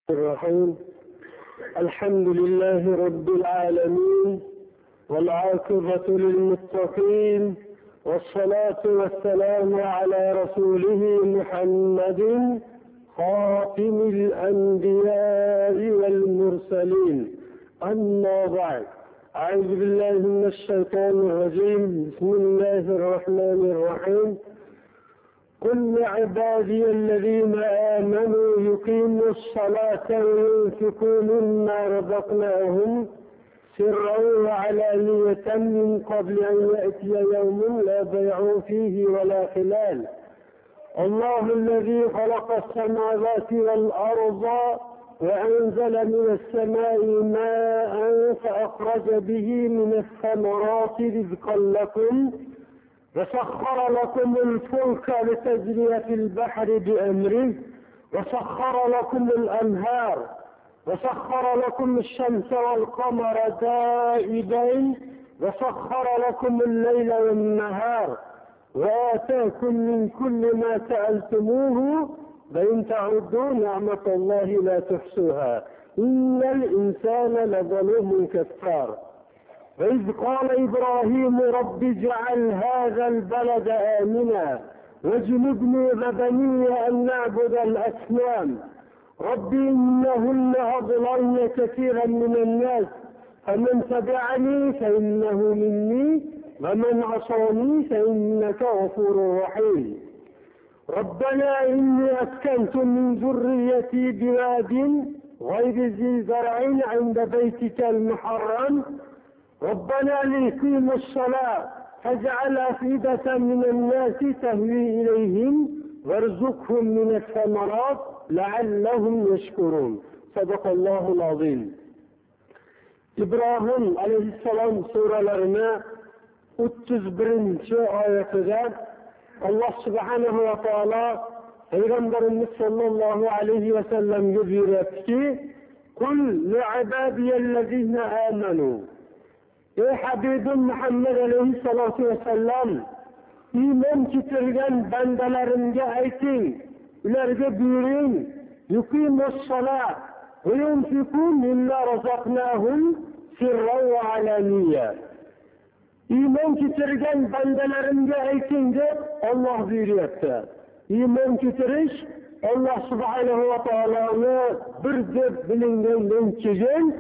الرحيم. الحمد لله رب العالمين، والعاقبة للمتقين، والصلاة والسلام على رسوله محمد خاتم الأنبياء والمرسلين. أما بعد، أعوذ بالله من الشيطان الرجيم. بسم الله الرحمن الرحيم. قل لعبادي الذين آمنوا يقيموا الصلاة وينفقوا مما رزقناهم سرا وعلانية من قبل أن يأتي يوم لا بيع فيه ولا خلال. الله الذي خلق السماوات والأرض وأنزل من السماء ماء فأخرج به من الثمرات رزقا لكم، وسخر لكم الفلك لتجري في البحر بأمره، وسخر لكم الأنهار، وسخر لكم الشمس والقمر دائبين، وسخر لكم الليل والنهار، وآتاكم من كل ما سألتموه، وإن تعدوا نعمة الله لا تحصوها، إن الإنسان لظلوم كفار. وإذ قال إبراهيم رب اجعل هذا البلد آمنا واجنبني وبني أن نعبد الأصنام رب إنهن أضللن كثيرا من الناس فمن تبعني فإنه مني ومن عصاني فإنك غفور رحيم. ربنا إني أسكنت من ذريتي بواد غير ذي زرع عند بيتك المحرم ربنا ليقيموا الصلاة فاجعل أفئدة من الناس تهوي إليهم وارزقهم من الثمرات لعلهم يشكرون. صدق الله العظيم. İbrahim aleyhisselam suralarına 31. ayetinde Allah subhanahu ve teala Peygamberimiz sallallahu aleyhi ve sellem buyuruyor ki kul li'ibadiyellezine amenu. Ey Habibim Muhammed aleyhissalatu vesselam, iman getirgen bandalarimga ayting, ularga buyuring, yuqimus salat ve yunfiqu mimma razaqnahum sirran ve alaniya. İman getirgen bandalarimga ayting deb Allah buyuryapti. İman getirish Allah subhanahu ve taoloni bir deb bilingandan keyin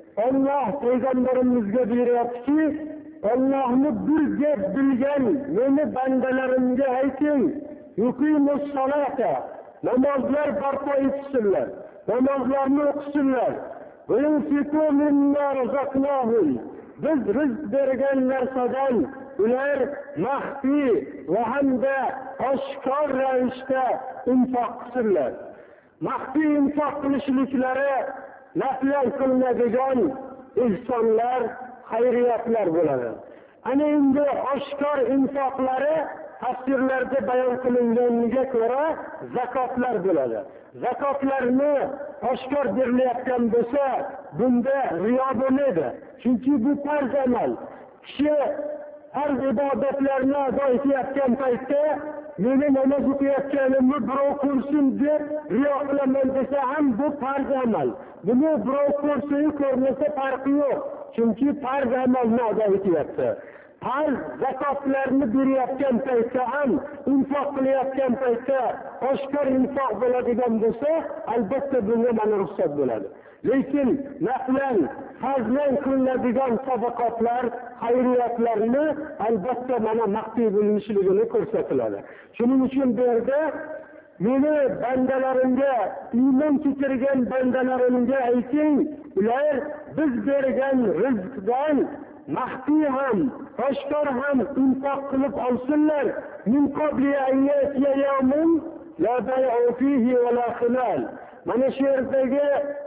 Allah Peygamberimizge buyuryaptiki, Allah'ını bir deb bilgen meni bandalarimga ayting, yuqimus salata, namazlar barpo etsinlar, namazlarni o'qisinlar, ve yunfiqu mimma razaqnahum, biz rizq bergan narsadan ular maxfiy ve hamda oshkor ravishda infoq qilsinlar. Maxfiy infoq qilishliklari naflan qilinadigan ihsonlar, hayriyatlar bo'ladi. Ana endi oshkor infoqlari tafsirlarda bayon qilinganiga ko'ra zakotlar bo'ladi. Zakotlarni oshkor berilayotgan bo'lsa, bunda riyo bo'lmaydi. Chunki bu farz amal. Kishi farz ibodatlarni ado etayotgan paytda meni namoz o'qiyotganimni birov ko'rsin deb riyo qilaman desa ham bu farz amal. Buni birov ko'rsa-yu ko'rmasa farqi yo'q. Chunki farz amalni ado etyapti. Farz zakotlarni berayotgan paytda ham, infoq qilayotgan paytda oshkor infoq bo'ladigan bo'lsa, albatta bunga mana ruxsat bo'ladi. Lekin naflan, farzlan qilinadigan sadaqotlar, hayriyatlarni albatta mana maxfiy bo'linishligini ko'rsatiladi. Shuning uchun bu yerda meni bandalarimga, iymon keltirgan bandalarimga ayting, ular biz bergan rizqdan maxfiy ham, oshkor ham infoq qilib olsinlar. Min qabli an ya'tiya yawmun la bay'u fihi wa la khilal. Mana shu yerdagi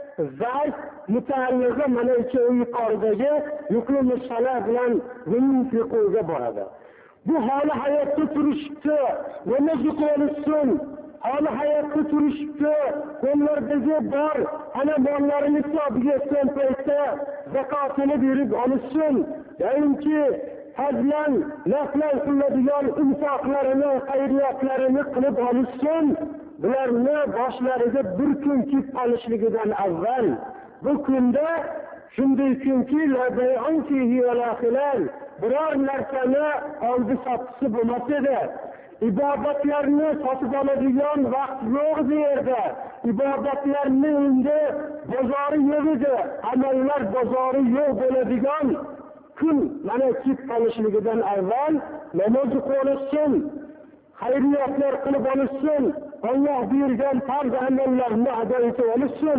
zarf mutaalliqi mana shu yuqoridagi yuqimus salat bilan yunfiquga boradi. Bu hali hayotda turishdi, namoz o'qishsin, hali hayotda turishdi, qo'llardagi bor ana mollarini hisobiga yetgan paytda zakotini berib olishsin. Ya'niki fazlan, naflan qiladigan infoqlarini, hayriyatlarini qilib olishsin. bularni boshlariga bir kun kelib qolishligidan avval bu kunda shunday kunki biror narsani oldi sotisi bo'lmas edi. ibodatlarni sotib oladigan vaqt yo'q edi yerda. ibodatlarni endi bozori yo'q edi. amallar bozori yo'q bo'ladigan kun mana kelib qolishligidan avval namoz o'qilsin, xayriyatlar qilib olishsin, Alloh buyurgan farz amallarni ado etib olishsin.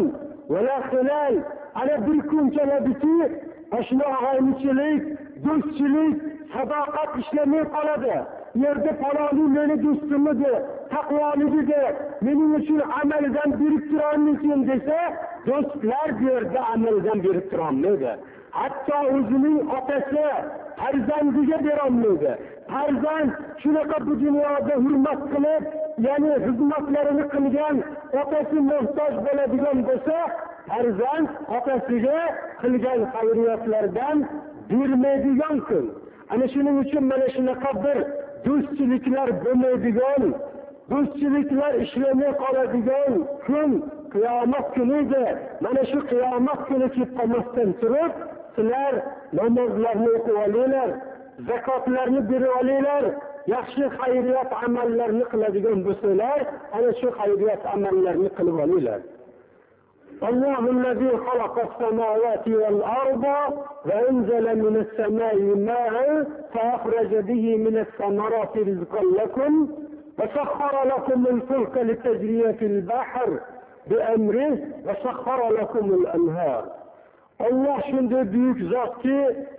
Ana bir kun keladiki, oshna og'aynichilik, do'stchilik, sadoqat ishlamay qoladi. Yerda paloni meni do'stim edi, taqvoligi, mening uchun amaldan berib turamikin desa, do'stlar bu yerda amaldan berib turolmaydi. Hatto o'zining otasi farzandiga berolmaydi. Farzand shunaqa bu dunyoda hurmat qilib, ya'ni xizmatlarini qilgan otasi muhtoj bo'ladigan bo'lsa, farzand otasiga qilgan xayriyatlardan bermaydigan kun. Ana shuning uchun mana shunaqa bir do'stchiliklar bo'lmaydigan, do'stchiliklar ishlamay qoladigan kun qiyomat kunidir. Mana shu qiyomat kuni kelib qolmasdan turib, sizlar namozlarni o'qib olinglar, zakotlarni berib olinglar, yaxshi xayriyat amallarni qiladigan bo'lsanglar, ana shu xayriyat amallarni qilib olinglar. Allohu allazi xalaqas samawati val arda va anzala minas samai ma'an fa akhraja bihi minas samarati rizqan lakum va sakhkhara lakum al-fulka litajriya fil bahr bi amrihi va sakhkhara lakum al-anhar. Allah shunday buyuk zotki,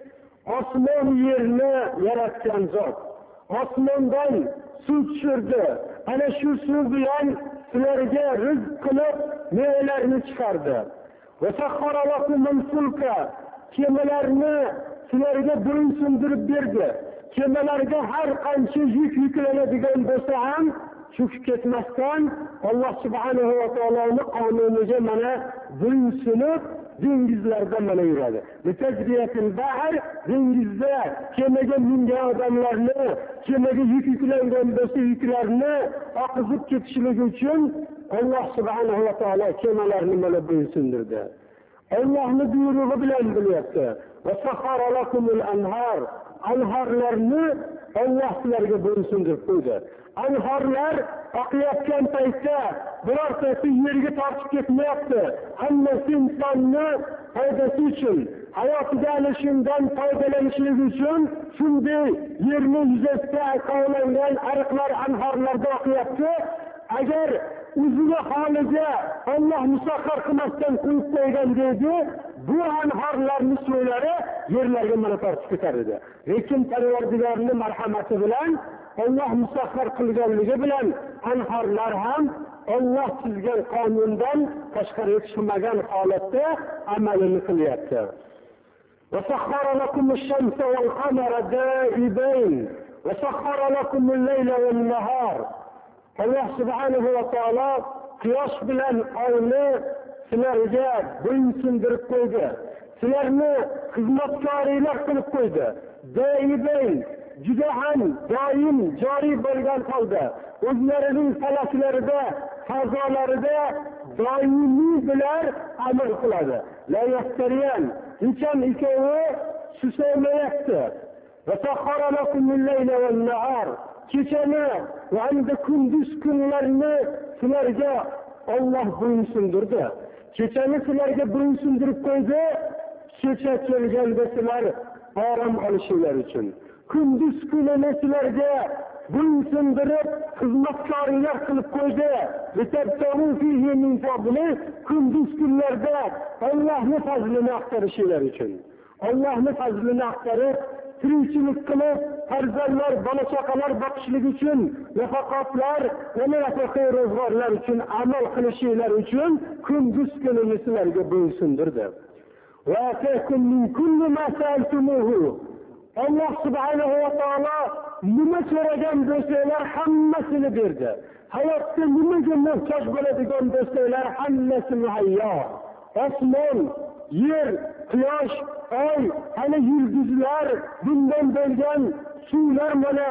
osmon yerni yaratgan zot. Osmondan suv tushirdi. Ana shu suv bilan sizlarga rizq qilib mevalarni chiqardi. Va sakhkhara lakumul fulka, kemalarni sizlarga bo'ysundirib berdi. Kemalarga har qancha yuk yuklanadigan bo'lsa ham cho'kib ketmasdan Alloh subhanahu va taoloning qonuniga mana bo'ysunib dengizlarda mana yuradi. Litajriyatil bahr, dengizda kemaga mingan odamlarni, kemaga yuk yuklangan bo'lsa yuklarni oqizib ketishligi uchun Alloh subhanahu va taolo kemalarni mana bo'ysundirdi. Allohning buyrug'i bilan bo'lyapti. Va sakhara lakumul anhar, anharlarni Alloh sizlarga bo'ysundirib qo'ydi. Anharlar oqayotgan paytda birortasi yerga tortib ketmayapti. Hammasi insonni foydasi uchun, hayotida ana shundan foydalanishligi uchun shunday yerni yuzasida qovlangan ariqlar anharlarda oqayapti. Agar o'ziga holiga Alloh musaxxar qilmasdan qo'yib qo'ygan deydi, bu anharlarning suvlari yerlarga mana tortib ketar edi. Lekin Parvardigorning marhamati bilan Alloh musaxxar qilganligi bilan anharlar ham Alloh chizgan qonundan tashqariga chiqmagan holatda amalini qilyapti. Va sakhkhara lakumus-shamsa wal-qamara da'ibayn va sakhkhara lakumul-layla wan-nahar. Alloh subhanahu va taolo quyosh bilan oyni sizlarga bo'ysundirib qo'ydi. Sizlarni xizmatkoringlar qilib qo'ydi. Da'ibayn, juda ham doim joriy bo'lgan holda o'zlarining falaklarida, fazolarida doimiy bilan amal qiladi. La yastariyan, hech ham ikkovi susaymayapti. Va sakhkhara lakumul-layla wan-nahar, kechani va hamda kunduz kunlarni sizlarga Alloh bo'ysundirdi. Kechani sizlarga bo'ysundirib qo'ydi. Kecha kelganda sizlar orom olishinglar uchun. Kunduz kunini sizlarga bo'ysundirib xizmatkoringlar qilib qo'ydi. Litabtagu fihi min fadli, kunduz kunlarda Allohning fazlini aqtarishinglar uchun. Allohning fazlini aqtarib tirikchilik qilib, farzandlar, bola-chaqalar boqishlik uchun, nafaqatlar va nafaqa ro'zg'orlar uchun amal qilishinglar uchun kunduz kunini sizlarga bo'ysundirdi. Va atakum min kulli ma sa'altumuhu. Alloh subhanahu va taolo nima so'ragan bo'lsanglar hammasini berdi. Hayotda nimaga muhtoj bo'ladigan bo'lsanglar hammasini hayyo. Osmon, yer, quyosh, oy, ana yulduzlar, bundan bo'lgan suvlar mana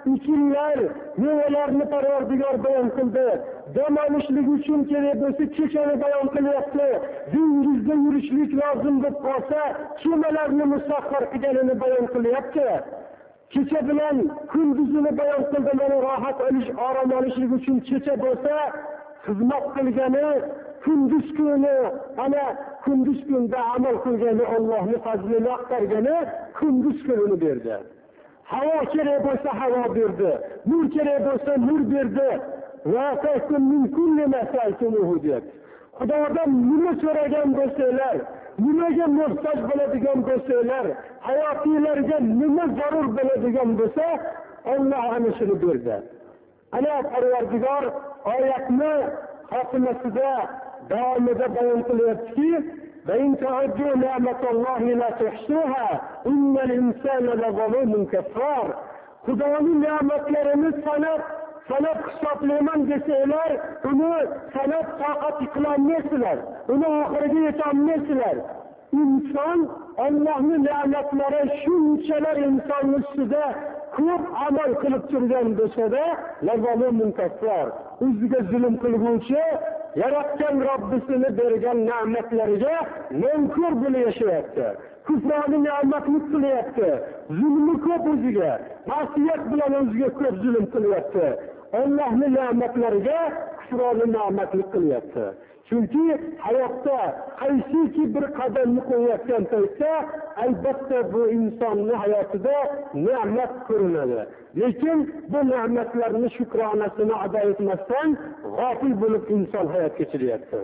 ekinlar, mevalarni Parvardigor bayon qildi. Dam olishlik uchun kerak bo'lsa, kechani bayon qilyapti. Dengizda yurishlik lozim bo'lib qolsa, kemalarni musaxxar qilganini bayon qilyapti. Kecha bilan kunduzini bayon qildi. Mana rohat olish, orom olishlik uchun kecha bo'lsa, xizmat qilgani, kunduz kuni, ana kunduz kunda amal qilgani, Allohning fazlini aqtargani kunduz kunini berdi. Havo kerak bo'lsa havo berdi, nur kerak bo'lsa nur berdi. Va ta'kum min kulli ma sa'altumuhu deb. Xudodan nima so'ragan bo'lsanglar, nimaga muhtoj bo'ladigan bo'lsanglar, hayotingizga nima zarur bo'ladigan bo'lsa, Alloh ana shuni berdi. Ana Parvardigor oyatni xotimasida davomida bayon qilyaptiki, "Bayn ta'uddu ni'matallahi la tuhsuha, innal insana lazalumun kafar." Xudoning ne'matlarini sanab hisoblayman desanglar, uni sanab toqat qilolmaysizlar, uni oxiriga yetolmaysizlar. Inson Allohning ne'matlari shunchalar insonning ustida ko'p amal qilib turgan bo'lsa-da, lazalumun kafar, o'ziga zulm qilguvchi, yaratgan Robbisini bergan ne'matlariga nonkor bo'lib yashayapti. Kufroni ne'matni qilyapti. Zulmi ko'p o'ziga, ma'siyat bilan o'ziga ko'p zulm qilyapti. Allohning ne'matlariga kufroni ne'matni qilyapti. Chunki hayotda qaysiki bir qadamni qo'yayotgan paytda albatta bu insonning hayotida ne'mat ko'rinadi. Lekin bu ne'matlarning shukronasini ado etmasdan g'ofil bo'lib inson hayot kechiryapti.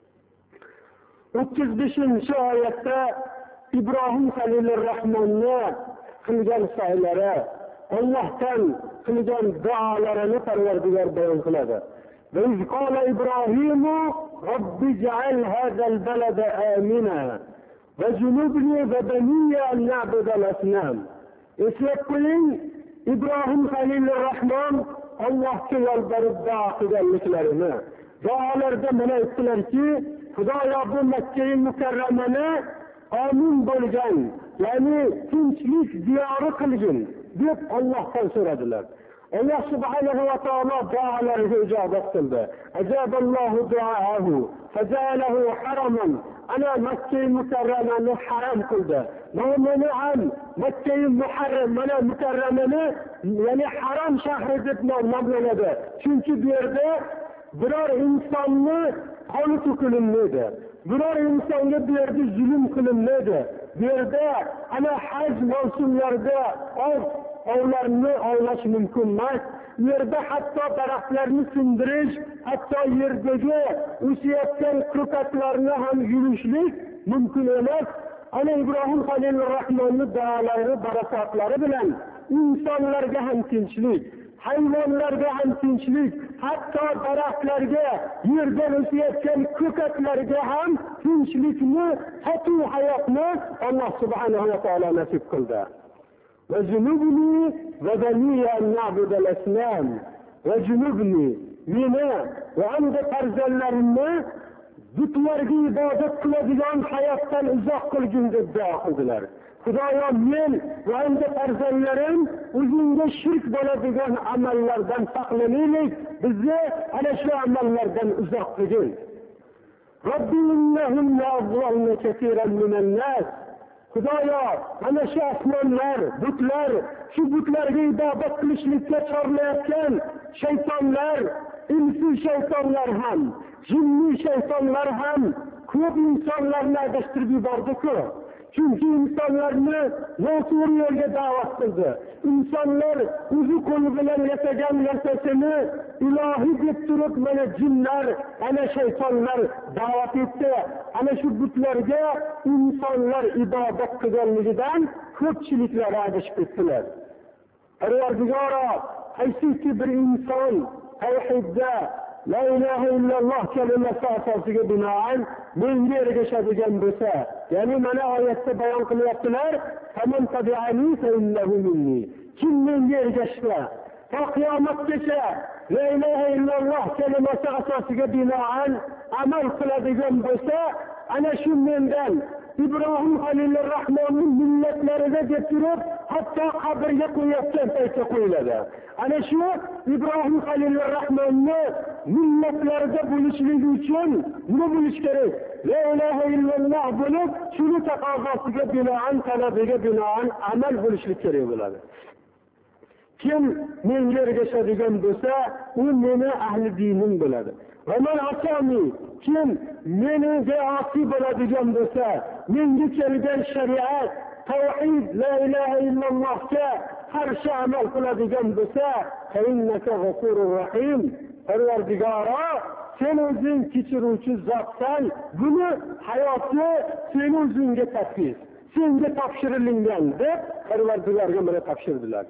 35-oyatda İbrahim Halilur Rahmonning qilgan saylari, Allohdan qilgan duolarini Parvardigor bayon qiladi. Ve iz qala İbrahimu Rabbi ij'al hadzal balada amina ve junubni ve baniya an na'budal asnam. Eslab qo'ying, İbrahim Halilur Rahmon Allohga yolborib duo qilganliklarini. Duolarda mana aytdilarki, Xudoyo bu Makka mukarramani amin bo'lgan, ya'ni tinchlik diyori qilgin deb Allohdan so'radilar. Allah subhanahu va taolo duolariga ijobat qildi. Ajaballohu duoahu fajalahu haraman. Ana Makka mukarramani haram qildi. Nomini ham Makka mana mukarramani, ya'ni haram shahri deb nomlanadi. Chunki bu yerda biror insonni qoni to'kilinmaydi. Biror insonga bu yerda zulm qilinmaydi. Bu yerda ana haj mavsumlarida ovlarni ovlash mumkin emas. Yerda hatto daraxtlarni sindirish, hatto yerdagi o'sayotgan ko'katlarni ham yurishlik mumkin emas. Ana Ibrohim Halilur Rahmonning duolari, barakotlari bilan insonlarga ham tinchlik, hayvonlarga ham tinchlik, hatto daraxtlarga, yerda o'sayotgan ko'katlarga ham tinchlikni, totuv hayotni Alloh subhanahu va taolo nasib qildi. وَجُنُبْنِي وَبَنِيَ أَنْ نَعْبُدَ الْأَصْنَامَ وَجُنُبْنِي meni va hamda farzandlarimni butlarga ibodat qiladigan hayotdan uzoq qilgin deb duo qildilar. Xudoyo, men va hamda farzandlarim o'zingga shirk bo'ladigan amallardan saqlanaylik, bizni ana shu amallardan uzoq qilgin. Robbi innahum ya'zaluna katiran minan nas. Xudoyo, mana shu asmonlar, butlar, shu butlarga ibodat qilishlikka chorlayotgan shaytonlar, insi shaytonlar ham, jinni shaytonlar ham ko'p insonlarni adashtirib yubordi-ku. Chunki insonlarni noto'g'ri yo'lga da'vat qildi. Insonlar o'zi qo'li bilan yasagan narsasini ilohiy deb turib, mana jinlar, ana shaytonlar da'vat etdi. Ana shu butlarga insonlar ibodat qilganligidan ko'pchiliklari adashib ketdilar. Parvardigoro, qaysiki bir inson tavhidda La ilaha illalloh kalimasi asosiga binoan menga ergashadigan bo'lsa, ya'ni mana oyatda bayon qilyaptilar, "Faman tabi'ani fa innahu minni." Kim menga ergashsa, to qiyomatgacha la ilaha illalloh kalimasi asosiga binoan amal qiladigan bo'lsa, ana shu mendan, İbrahim Halilur Rahmonning millatlarida deb turib, hatto qabrga qo'yayotgan paytda qo'yiladi. Ana shu İbrahim Halilur Rahmonni millatlarida bo'lishligi uchun nima bo'lish kerak? La ilaha illalloh bo'lib, shuni taqozosiga binoan, talabiga binoan amal bo'lishlik kerak bo'ladi. Kim menga ergashadigan bo'lsa, u meni ahli dinim bo'ladi. Va man asami, kim menga osi bo'ladigan bo'lsa, menga kelgan shariat, tavhid, la ilaha illallohga qarshi amal qiladigan bo'lsa, innaka g'afurur rahim. Parvardigoro, sen o'zing kechiruvchi zotsan, buni hayotni sen o'zingga topshir. Senga topshirilgan deb Parvardigorga mana topshirdilar.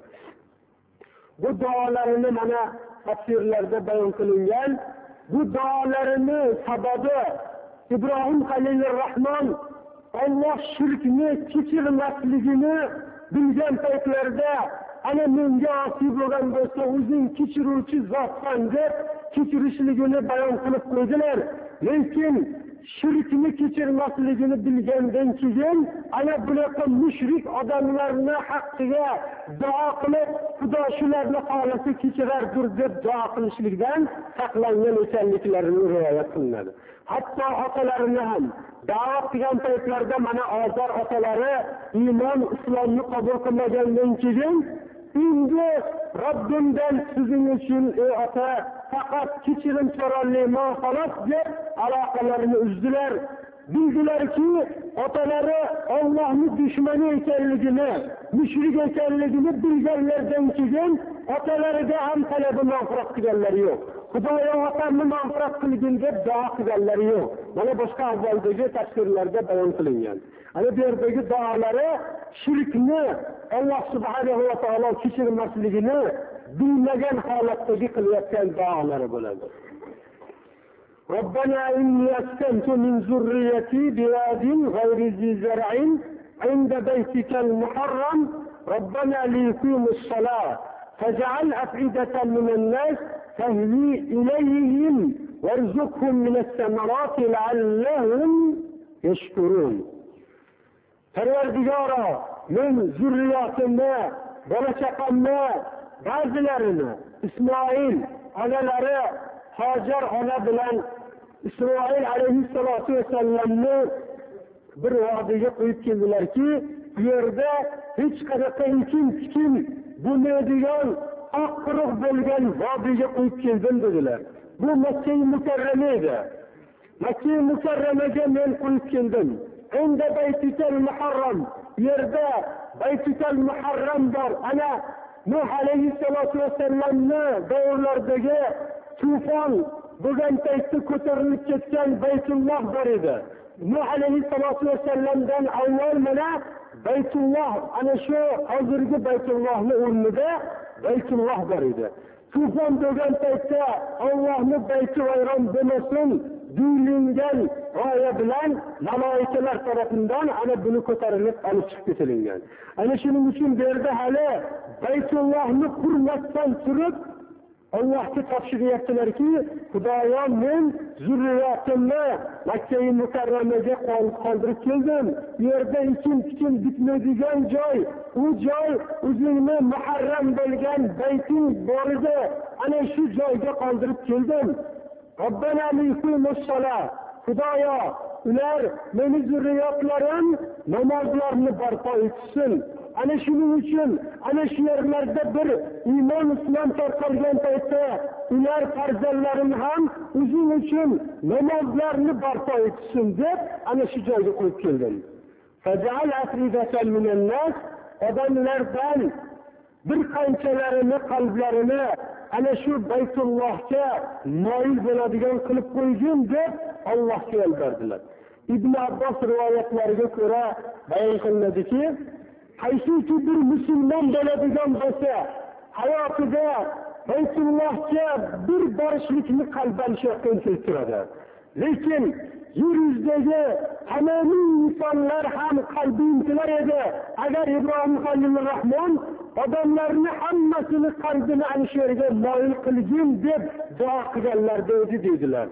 Bu duolarini mana tafsirlarda bayon qilingan. Bu duolarini sababi İbrahim Halilur Rahmon Allah shirkni kechirmasligini bilgan paytlarda ana menga osi bo'lgan bo'lsa o'zing kechiruvchi zotsan deb kechirishligini bayon qilib qo'ydilar. Lekin shirkni kechirmasligini bilgandan keyin ana bunaqa mushrik odamlarni haqqiga duo qilib, Xudo shularni xolasi kechirardir deb duo qilishlikdan saqlangan ekanliklarini rivoyat qilinadi. Hatto otalarini ham da'vat qilgan paytlarida mana Ozar otalari iymon islomni qabul qilmagandan keyin endi Robbimdan sizin uchun ey ota faqat kechirim so'rayman xolos deb aloqalarini uzdilar. Bildilarki otalari Allohning dushmani ekanligini, mushrik ekanligini bilganlardan keyin otalariga ham talabi mag'firat qilganlari yo'q. Xudoyo otamni mag'firat qilgin deb duo qilganlari yo'q. Mana boshqa avvaldagi tafsirlarda bayon qilingan. Ana bu yerdagi duolari shirkni Alloh subhanahu va taolo kechirmasligini bilmagan holatdagi qilayotgan duolari bo'ladi. ربنا إني أسكنت من ذريتي بواد غير ذي زرع عند بيتك المحرم ربنا ليقيموا الصلاة فاجعل أفئدة من الناس تهوي إليهم وارزقهم من الثمرات لعلهم يشكرون. Parvardigoro, men zurriyotimni, bola chaqamni, ba'zilarini Ismoil onalari Hajar ona bilan Isroil alayhissalatu vassalamni bir vodiga qo'yib keldilarki, bu yerda hech qanaqa ekin-tikin bo'lmaydigan oq quruq bo'lgan vodiga qo'yib keldim dedilar. Bu Makka-i Mukarrama edi. Makka-i Mukarramaga men qo'yib keldim. Unda Baytul Muharram, yerda Baytul Muharram bor. Ana Nuh alayhissalatu vassalamni davrlaridagi tufon bo'lgan paytda ko'tarilib ketgan Baytulloh bor edi. Nuh alayhissalatu vassalamdan avval mana Baytulloh, ana shu hozirgi Baytullohning o'rnida Baytulloh bor edi. Tufon bo'lgan paytda Allohning bayti vayron bo'lmasin deyilgan g'oya bilan maloikalar tomonidan ana buni ko'tarilib olib chiqib ketilgan. Ana shuning uchun bu yerda hali Baytullohni qurmasdan turib Allohga topshiryaptilarki, Xudoyo men zurriyotimni Makka-i Mukarramaga qoldirib keldim. Bu yerda ekin-tikin bitmaydigan joy, u joy o'zingni muharram bo'lgan bayting bor edi. Ana shu joyga qoldirib keldim. Robbana liqimus sola. Xudoyo, ular meni zurriyotlarim namozlarni barpo etsin. Ana shuning uchun ana shu yerlarda bir iymon islom tarqalgan paytda ular farzandlarim ham o'zing uchun namozlarni barpo etsin deb ana shu joyga qo'yib keldim. Faj'al afridatan minan nas, odamlardan bir qanchalarini qalblarini ana shu Baytullohga moyil bo'ladigan qilib qo'ygin deb Allohga yo'lbardilar. Ibn Abbos rivoyatlariga ko'ra bayon qilinadiki, qaysiki bir musulmon bo'ladigan bo'lsa, hayotida Baytullohga bir borishlikni qalban shayton keltiradi. Lekin yer yuzidagi hamma insonlar ham qalbi intilar edi. Agar Ibrohim Halilur Rahmon odamlarni hammasini qalbini ana shu yerga moyil qilgin deb duo qilganlar edi dedilar.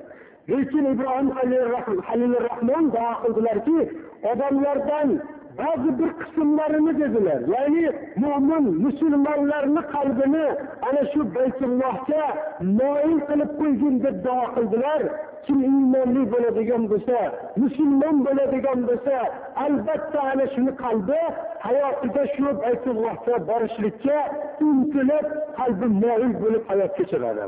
Lekin İbrahim Halilur Rahman dua qildilarki, odamlardan bazı bir qismlarini dedilar. Ya'ni mu'min musulmonlarning qalbini ana shu Baytullohga moyil qilib qo'ygin deb duo qildilar. Kim iymonli bo'ladigan bo'lsa, musulmon bo'ladigan bo'lsa, albatta ana shuni qalbi hayotida shu Baytullohga borishlikka intilib, qalbi moyil bo'lib hayot kechiradi.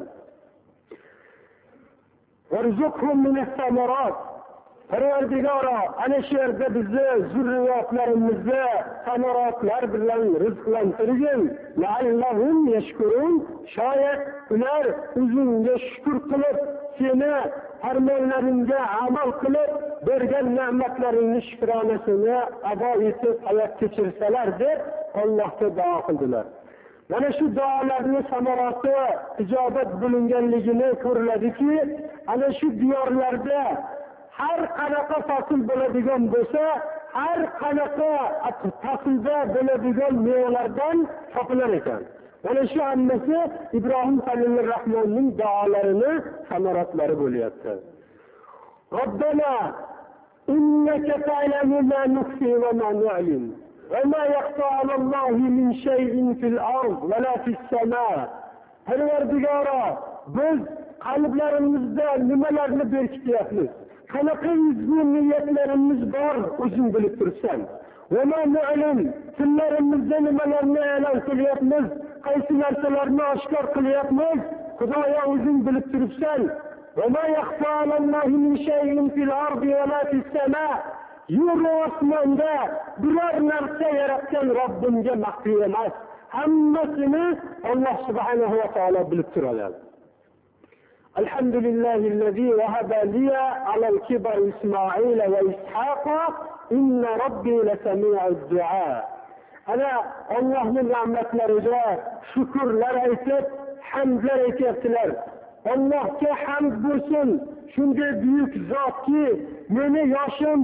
Varzuqhum minas-samarat. Parvardigoro, ana shu yerda bizni zurriyotlarimizga samaratlar bilan rizqlantirgin. La'allahum yashkurun. Shoyat ular o'zingga shukr qilib, seni farmonlaringga amal qilib, bergan ne'matlaringni shukronasini ado etib hayot kechirsalar deb Allohga duo qildilar. Mana shu duolarning samarati ijobat bo'linganligini ko'riladiki, ana shu diyorlarda har qanaqa fasl bo'ladigan bo'lsa, har qanaqa faslda bo'ladigan mevalardan topilar ekan. Mana shu hammasi Ibrohim Halilur Rahmonning duolarining samaratlari bo'lyapti. Robbana innaka ta'lamu ma nukhfi va ma nu'lin va ma yakhfa 'ala Allohi min shay'in fil ard va la fis sama. Parvardigoro, biz qalblarimizda nimalarni berkityapmiz? Qanaqa izgu niyatlarimiz bor, o'zing bilib turibsan. Va ma nu'lin, tillarimizda nimalarni e'lon qilyapmiz, qaysi narsalarni oshkor qilyapmiz, Xudoyo o'zing bilib turibsan. Va ma yakhfa 'ala Allohi min shay'in fil ardi va la fis sama. Yer osmonda biror narsa yaratgan Robbimga maxfi emas. Hammasini Alloh subhanahu va taolo bilib turadi. Alhamdulillahillazi wahaba liya 'ala al-kibar Ismoil va Ishoq inna robbi lasami'ud du'a. Ana Allohning rahmatlariga shukrlar aytib, hamdlar aytyaptilar. Allohga hamd bo'lsin, shunday buyuk zotki, meni yoshim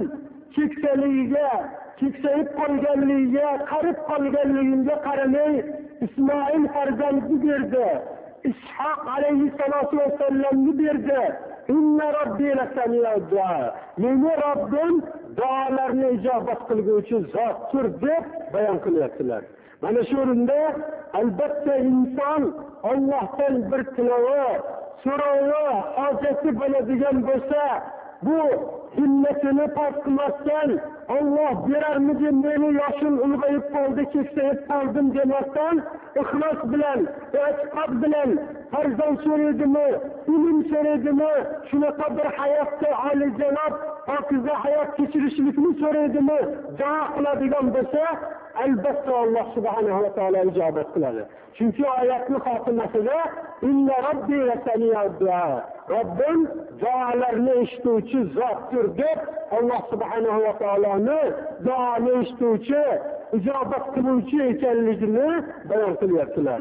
keksayib qolganligiga, qarib qolganligimga qaramay Ismoil farzandni berdi. İshaq alayhissalatu vassalamni berdi. Inna robbi lasami'ud du'a. Meni Robbim duolarni ijobat qilguvchi zotdir deb bayon qilyaptilar. Mana shu o'rinda albatta inson Allohdan bir tilovi, so'rovi, hojati bo'ladigan bo'lsa, bu himmatini past qilmasdan, Alloh berarmidi, meni yoshim ulg'ayib qoldi, keksayib qoldim demasdan, ixlos bilan, e'tiqod bilan farzand so'raydimi, ilm so'raydimi, shunaqa bir hayotda oliyjanob, pokiza hayot kechirishlikni so'raydimi, duo qiladigan bo'lsa, albatta Alloh subhanahu va taolo ijobat qiladi. Chunki oyatning xotimasida inna robbi lasami'ud du'a. Robbim duolarni eshituvchi zotdir deb Alloh subhanahu va taoloni duoni eshituvchi, ijobat qiluvchi ekanligini bayon qilyaptilar.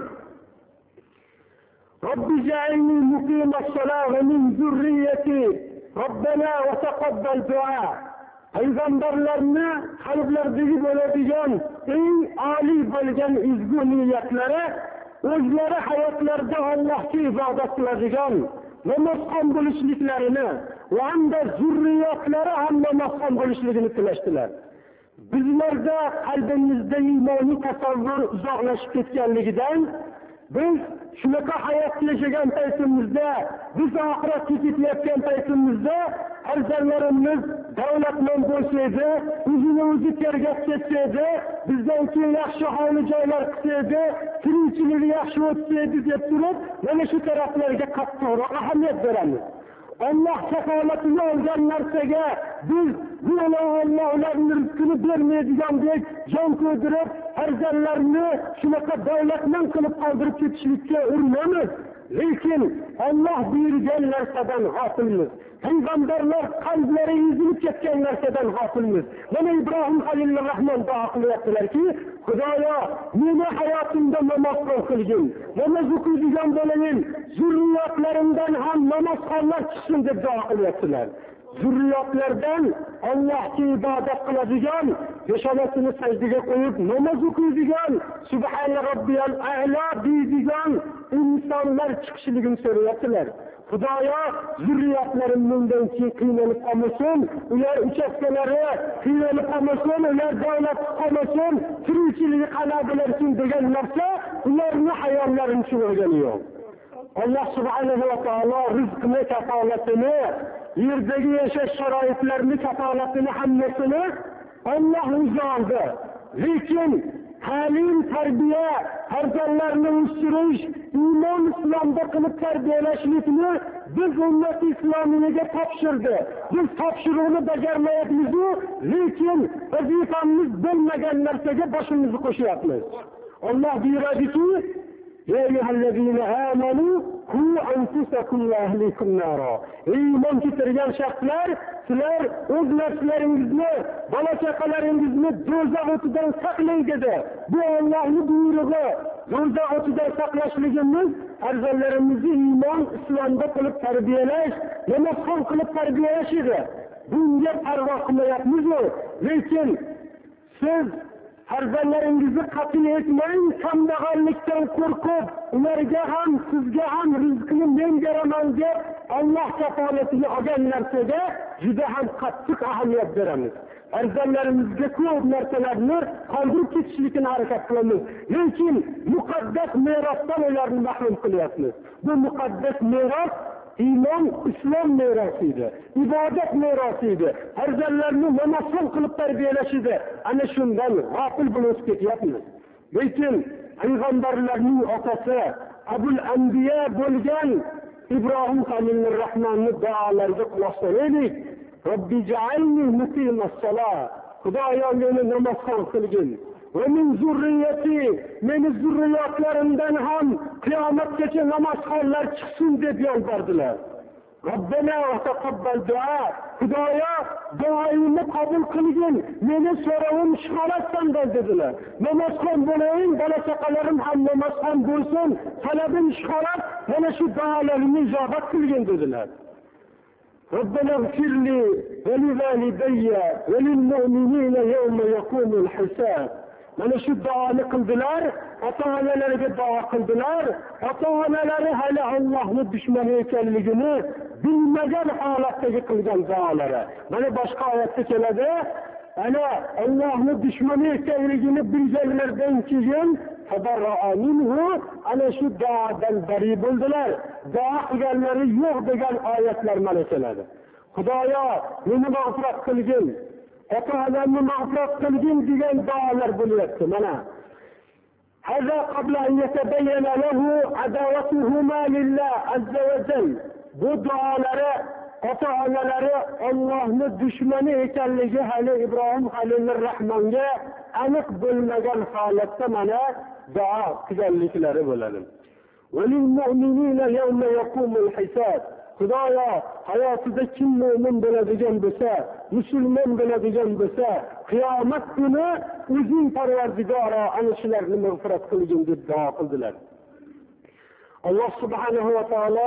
Robbi ja'alni muqimas-solah va min zurriyyati. Robbana va taqabbal du'a. Payg'ambarlarni qalblaridagi bo'ladigan eng oliy bo'lgan izgu niyatlari o'zlari hayotlarida Allohga ibodat qiladigan namozxon bo'lishliklarini va hamda zurriyotlari ham namozxon bo'lishligini tilashdilar. Bizlarda qalbimizda iymoniy tasavvur uzoqlashib ketganligidan biz shunaqa hayot yashagan paytimizda, biz oxiratga ketayotgan paytimizda farzandlarimiz davlatmand bo'lsa edi, o'zini o'zi tergab ketsa edi, bizdan keyin yaxshi hovli joylar qilsa edi, tirikchiligi yaxshi o'tsa edi deb turib, mana shu taraflarga qattiqroq ahamiyat beramiz. Allah kafolatini olgan narsaga biz bu Allohning rizqini bermaydigandek jon ko'ydirib, farzandlarni shunaqa davlatmand qilib qoldirib ketishlikka urinamiz. Lekin Alloh buyurgan narsadan g'ofilmiz. Payg'ambarlar qalblari ezilib ketgan narsadan g'ofilmiz. Mana Ibrohim Halilur Rahmon duo qilyaptilarki, Xudoyo, meni hayotimda namoz qilgin, namoz o'qiydigan bo'layin, zurriyotlarimdan ham namozxonlar chiqsin deb duo qilyaptilar. Zurriyotlardan Allohga ibodat qiladigan, peshonasini sajdaga qo'yib namoz o'qiydigan, subhana robbiyal a'la deydigan insonlar chiqishligini so'rayaptilar. Xudoyo zurriyatlarim bundan keyin qiynalib qolmasin, ular uchaskalari qiynalib qolmasin, ular davlat qolmasin, tirikchiligi qanday bo'larkin degan narsa ularning hayollarini tushirgani yo'q. Alloh subhanahu va taolo rizqni kafolatini, yerdagi yashash sharoitlarini kafolatini hammasini Alloh o'zi oldi. Lekin ta'lim, tarbiya, farzandlarni o'stirish, iymon islomda qilib tarbiyalashlikni biz ummat islomiga topshirdi. Biz topshiriqni bajarmayapmiz, lekin vazifamiz bo'lmagan narsaga boshimizni qo'shyapmiz. Alloh buyuradiki: "Ya ayyuhallazina amanu qu anfusakum va ahlikum nara." Iymon keltirgan shaxslar, sizlar o'z nafslaringizni, bola chaqalaringizni do'zax o'tidan saqlang dedi. Bu Allohning buyrug'i. Do'zax o'tidan saqlashligimiz farzandlarimizni iymon islomda qilib tarbiyalash, namozxon qilib tarbiyalash edi. Bunga parvo qilmayapmiz, lekin siz farzandlaringizni qat'iy etmang, kambag'allikdan qo'rqib, ularga ham, sizga ham rizqni men beraman deb Alloh kafolatiga olgan narsaga juda ham qattiq ahamiyat beramiz. Farzandlarimizga ko'p narsalarni qoldirib ketishlikni harakat qilamiz, lekin muqaddas merosdan ularni mahrum qilyapmiz. Bu muqaddas meros iymon, islom merosi edi, ibodat merosi edi. Farzandlarni namozxon qilib tarbiyalash edi. Ana shundan g'ofil bo'lib ketyapmiz. Lekin payg'ambarlarning otasi Abul Anbiya bo'lgan Ibrohim Xalilur Rahmonning duolariga quloq solaylik. Robbi ja'alni muqimas-solah. Xudoyo meni namozxon qilgin. Va min zurriyati, meni zurriyatlarimdan ham qiyomatgacha namozxonlar chiqsin deb yolbordilar. Robbana va taqabbal duo. Xudoyo duoimni qabul qilgin, meni so'ravim shiholatdan dedilar. Namozxon bo'layin, bola chaqalarim ham namozxon bo'lsin, talabim shiholat, mana shu duolarimni ijobat qilgin dedilar. ربنا اغفر لي ولوالدي وللمؤمنين يوم يقوم الحساب. Mana shu duoni qildilar, ota-onalariga duo qildilar. Ota-onalari hali Allohning dushmani ekanligini bilmagan holatdagi qilgan duolari. Mana boshqa oyatda keladi, ana Allohning dushmani ekanligini bilganlardan keyin tabarra'a minhu, ana shu duodan bari bo'ldilar. Duo qilganlari yo'q degan oyatlar mana keladi. Xudoyo meni mag'firat qilgin, ota-onamni mag'firat qilgin degan duolar bo'lyapti. Mana hada qabla an yatabayyana lahu adawatuhuma lillah azza va jal. Bu duolari ota-onalari Allohning dushmani ekanligi hali Ibrohim Xalilur Rahmonga aniq bo'lmagan holatda mana duo qilganliklari bo'ladi. Valil mu'minina yawma yaqumul hisab. Xudoyo hayotida kim mu'min bo'ladigan bo'lsa, musulmon bo'ladigan bo'lsa, qiyomat kuni o'zing Parvardigoro ana shularni mag'firat qilgin deb duo qildilar. Alloh subhanahu va taolo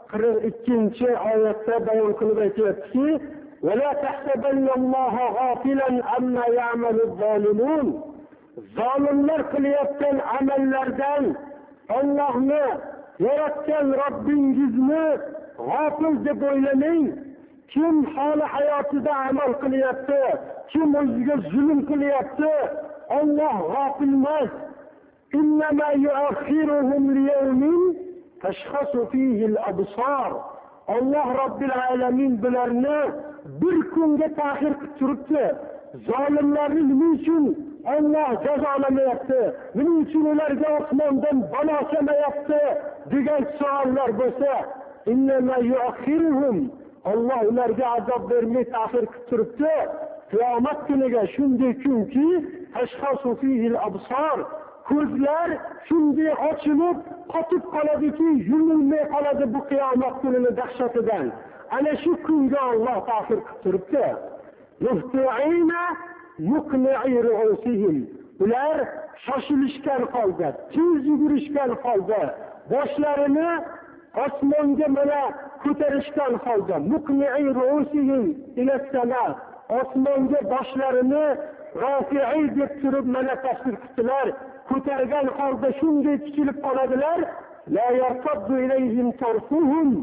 42-oyatda bayon qilib aytayaptiki: "Va la tahsabannallaha ghafilan amma ya'maluz-zolimun." Zolimlar qilayotgan amallardan Allohni yaratgan Robbingizni g'ofil deb o'ylamang. Kim hali hayotida amal qilyapti, kim o'ziga zulm qilyapti, Alloh g'ofil emas. Innama yu'akhiruhum liyawmin tashkhasu fihi al-absar. Alloh Robbil alamin bularni bir kunga ta'xir qilib turibdi. Zolimlarni nima uchun Alloh jazolamayapti? Nima uchun ularga osmondan balo kelmayapti degan savollar bo'lsa, innama yu'akhiruhum, Alloh ularga azob bermay ta'xir qilib turibdi. Qiyomat kuniga shunday kunki, tashkhasu fihi al-absar, ko'zlar shunday ochilib qotib qoladiki, yumilmay qoladi bu qiyomat kunining dahshatidan. Ana shu kunga Alloh ta'xir qilib turibdi. Muhti'ina muqni'i ru'usihim. Ular shoshilishgan holda, tez yugurishgan holda, boshlarini osmonga mana ko'tarishgan holda, muqni'i ru'usihim ila sama, osmonga boshlarini rafi'i deb turib mana tasvir qildilar. Ko'targan holda shunday tikilib qoladilar. La yartaddu ilayhim tarfuhum.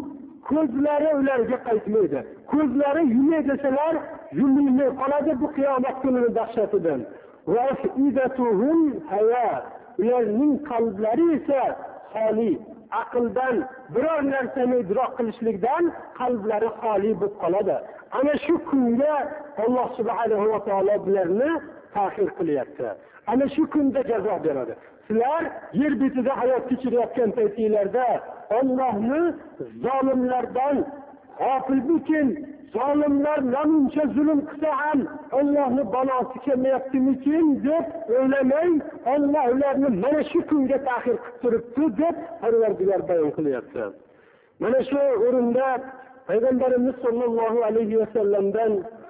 ko'zlari ularga qaytmaydi. Ko'zlari yumay desalar, yumilmay qoladi bu qiyomat kunining dahshatidan. Va afidatuhum haya. Ularning qalblari esa xoli, aqldan biror narsani idrok qilishlikdan qalblari xoli bo'lib qoladi. Ana shu kunga Alloh subhanahu va taolo bularni ta'xir qilyapti. Ana shu kunda jazo beradi. Sizlar yer betida hayot kechirayotgan paytinglarda Allohni zolimlardan g'ofil bo'lkin. Zolimlar namuncha zulm qilsa ham Allohni balosi kelmayaptimikin deb o'ylamang, Alloh ularni mana shu kunga ta'xir qilib turibdi deb Parvardigor bayon qilyapti. Mana shu o'rinda Payg'ambarimiz sollallohu alayhi vasallamdan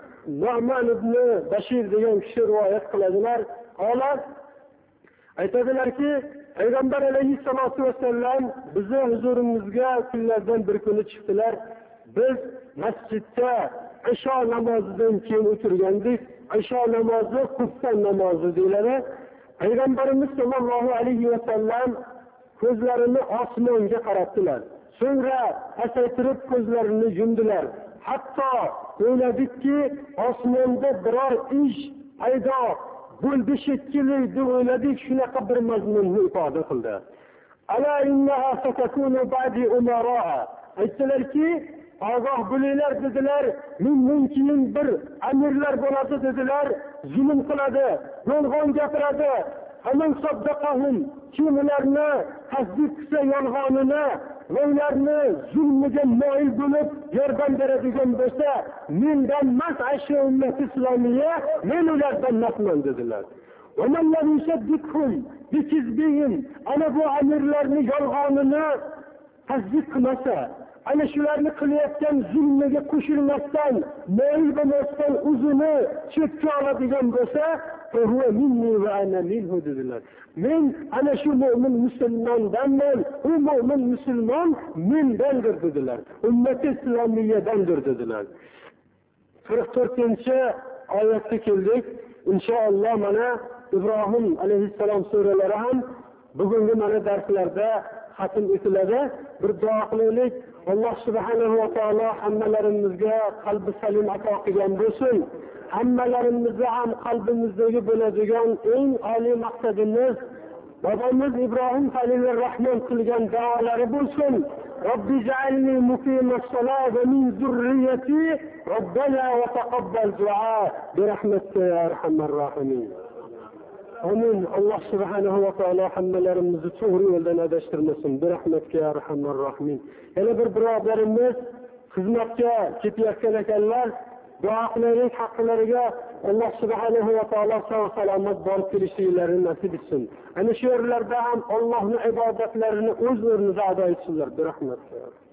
Nu'man ibn Bashir degan kishi rivoyat qiladilar. Olar aytadilarki, Payg'ambar alayhissalatu vasallam bizni huzurimizga kunlardan bir kuni chiqdilar. Biz masjidda isho namozidan keyin o'tirgandik. Isho namozi qubsan namozi deyiladi. Payg'ambarimiz sollallohu alayhi vasallam ko'zlarini osmonga qaratdilar. So'ngra pasaytirib ko'zlarini yumdilar. Hatto o'yladikki, osmonda biror ish paydo bo'ldi shekilli deb o'yladik, shunaqa bir mazmunni ifoda qildi. Ala innaha satakunu ba'di umara. Aytdilarki, ogoh bo'linglar dedilar, mendan keyin bir amirlar bo'ladi dedilar, zulm qiladi, yolg'on gapiradi. Aman saddaqahum, kim ularni tasdiq qilsa yolg'onini, ularni zulmiga moyil bo'lib yordam beradigan bo'lsa, mendan emas, ashu ummat islomiya, men ulardan emasman dedilar. وَمَنْ لَمْ يُصَدِّقْهُمْ بِكِذْبِهِمْ, ana bu amirlarni yolg'onini tasdiq qilmasa, ana shularni qilayotgan zulmiga qo'shilmasdan, moyil bo'lmasdan o'zini chetga oladigan bo'lsa, huwa minni va ana minhu dedilar. Men ana shu mo'min musulmondanman, u mo'min musulmon mendandir dedilar. Ummat islomiyadandir dedilar. 44-oyatga keldik. Inshaalloh mana Ibrohim alayhissalom suralari ham bugungi mana darslarda xatm etiladi. Bir duo qilaylik. Alloh subhanahu va taolo hammalarimizga qalbi salim ato qilgan bo'lsin. Hammalarimizni ham qalbimizdagi bo'ladigan eng oliy maqsadimiz bobomiz Ibrohim Xalilur Rahmon qilgan duolari bo'lsin. Robbi ja'alni muqimas-solat va min zurriyyati robbana va taqabbal du'a bi rahmatika ya arhamar rohimin. Amin. Alloh subhanahu va taolo hammalarimizni to'g'ri yo'ldan adashtirmasin. Bi rahmatika ya arhamar rohimin. Yana bir birodarimiz xizmatga ketayotgan ekanlar. Duo qilaylik haqqilariga. Alloh subhanahu va taolo sog' salomat borib kelishlarini nasib etsin. Ana shu yerlarda ham Allohning ibodatlarini o'z o'rnida ado etsinlar. Bi rahmatika.